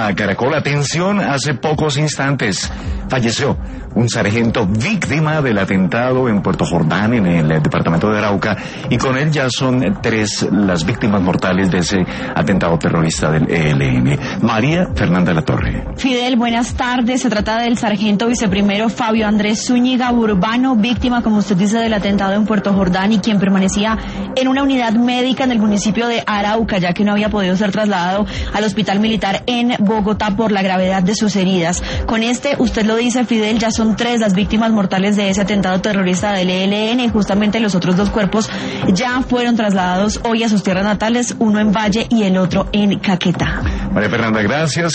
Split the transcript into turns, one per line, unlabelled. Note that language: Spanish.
A Caracol, atención, hace pocos instantes falleció un sargento víctima del atentado en Puerto Jordán, en el departamento de Arauca, y con él ya son 3 las víctimas mortales de ese atentado terrorista del ELN. María Fernanda Latorre.
Fidel, buenas tardes. Se trata del sargento viceprimero Fabio Andrés Zúñiga Urbano, víctima, como usted dice, del atentado en Puerto Jordán y quien permanecía en una unidad médica en el municipio de Arauca, ya que no había podido ser trasladado al hospital militar en Bogotá por la gravedad de sus heridas. Con usted lo dice, Fidel, ya son 3 las víctimas mortales de ese atentado terrorista del ELN y justamente los otros 2 cuerpos ya fueron trasladados hoy a sus tierras natales, uno en Valle y el otro en Caquetá.
María Fernanda, gracias.